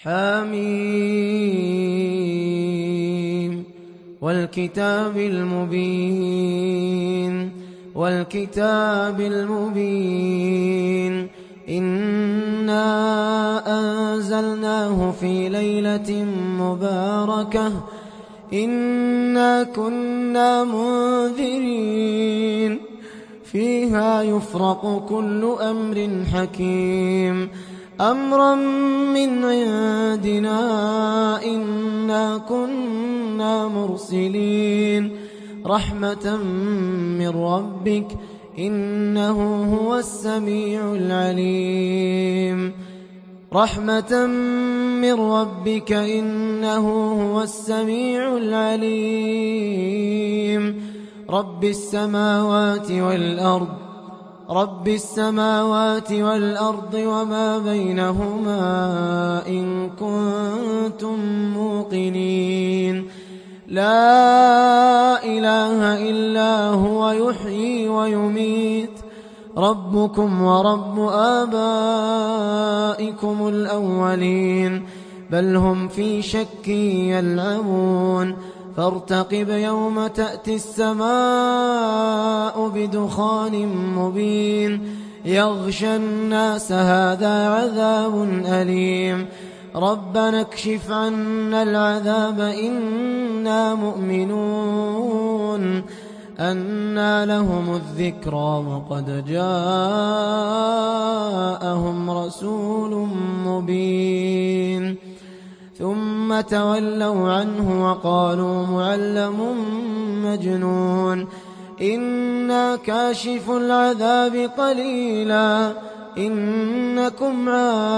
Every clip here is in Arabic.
حميم والكتاب المبين والكتاب المبين إنا أنزلناه في ليلة مباركة إنا كنا منذرين فيها يفرق كل أمر حكيم أمرا من عندنا إنا كنا مرسلين رحمة من ربك إنه هو السميع العليم رحمة من ربك إنه هو السميع العليم رب السماوات والأرض وما بينهما إن كنتم موقنين لا إله إلا هو يحيي ويميت ربكم ورب آبائكم الأولين بل هم في شك يلعبون فارتقب يوم تأتي السماء بدخان مبين يغشى الناس هذا عذاب أليم ربنا اكشف عنا العذاب إنا مؤمنون أنى لهم الذكرى وقد جاءهم رسول مبين ثم تولوا عنه وقالوا معلم مجنون إنا كاشف العذاب قليلا إنكم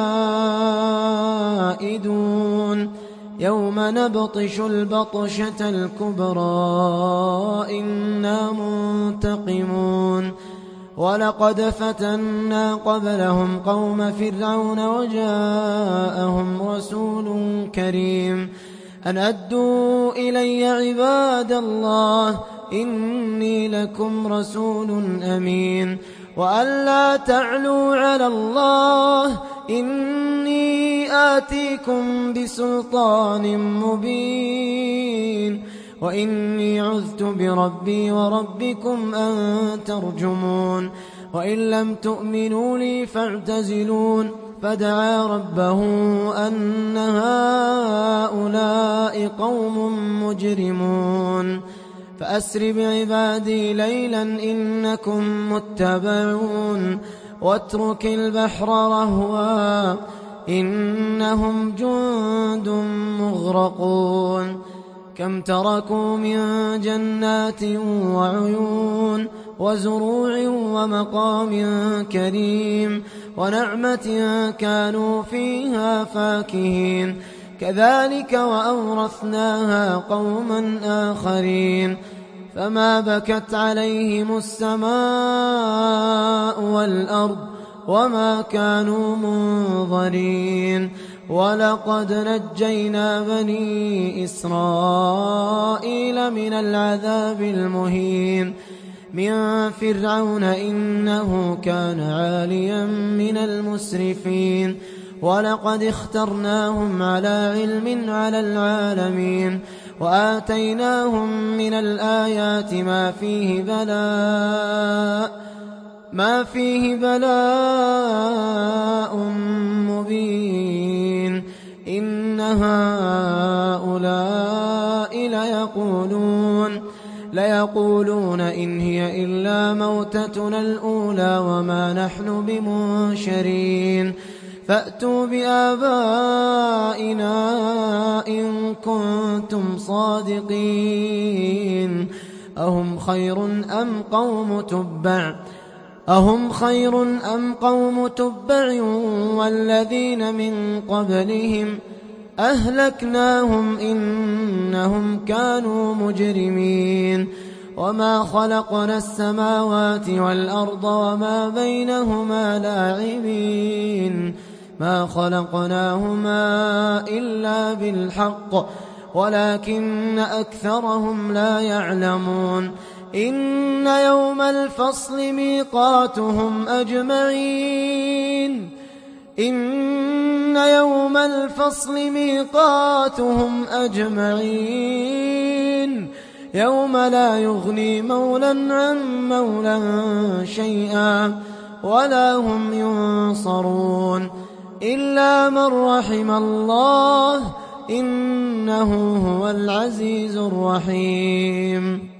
عائدون يوم نبطش البطشة الكبرى إنا منتقمون ولقد فتنا قبلهم قوم فرعون وجاءهم رسول كريم أن أدوا إلي عباد الله إني لكم رسول أمين وأن لا تعلوا على الله إني آتيكم بسلطان مبين وإني عذت بربي وربكم أن ترجمون وإن لم تؤمنوا لي فاعتزلون فدعا ربه أن هؤلاء قوم مجرمون فأسر بعبادي ليلا إنكم متبعون واترك البحر رهوا إنهم جند مغرقون كم تركوا من جنات وعيون وزروع ومقام كريم ونعمة كانوا فيها فاكهين كذلك وأورثناها قوما آخرين فما بكت عليهم السماء والأرض وما كانوا منظرين ولقد نجينا بني إسرائيل من العذاب المهين من فرعون إنه كان عاليا من المسرفين ولقد اخترناهم على علم على العالمين وآتيناهم من الآيات ما فيه بلاء مبين إن هؤلاء ليقولون إن هي إلا موتتنا الأولى وما نحن بمنشرين فأتوا بآبائنا إن كنتم صادقين أهم خير أم قوم تبع والذين من قبلهم أهلكناهم إنهم كانوا مجرمين وما خلقنا السماوات والأرض وما بينهما لاعبين ما خلقناهما إلا بالحق ولكن أكثرهم لا يعلمون إن يوم الفصل ميقاتهم أجمعين إن يوم الفصل ميقاتهم أجمعين يوم لا يغني مولى عن مولى شيئا ولا هم ينصرون إلا من رحم الله إنه هو العزيز الرحيم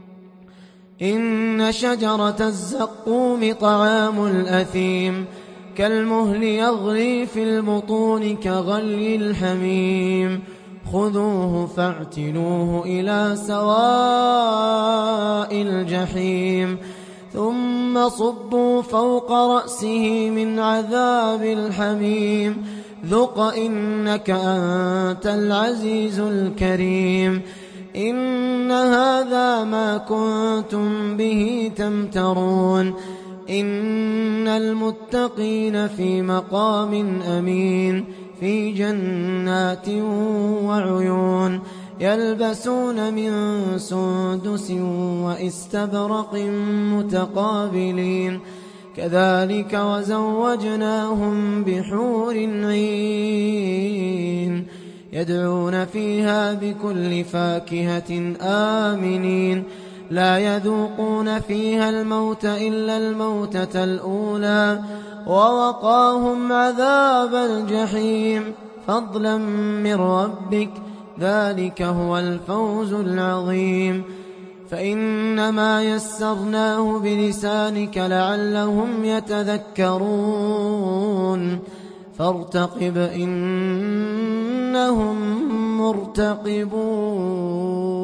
إن شجرة الزقوم طعام الأثيم كالمهل يغلي في البطون كغلي الحميم خذوه فاعتلوه إلى سواء الجحيم ثم صبوا فوق رأسه من عذاب الحميم ذق إنك أنت العزيز الكريم إن هذا ما كنتم به تمترون إن المتقين في مقام أمين في جنات وعيون يلبسون من سندس وإستبرق متقابلين كذلك وزوجناهم بحور عين يدعون فيها بكل فاكهة آمنين لا يذوقون فيها الموت إلا الموتة الأولى ووقاهم عذاب الجحيم فضلا من ربك ذلك هو الفوز العظيم فإنما يسرناه بلسانك لعلهم يتذكرون فارتقب إنهم مرتقبون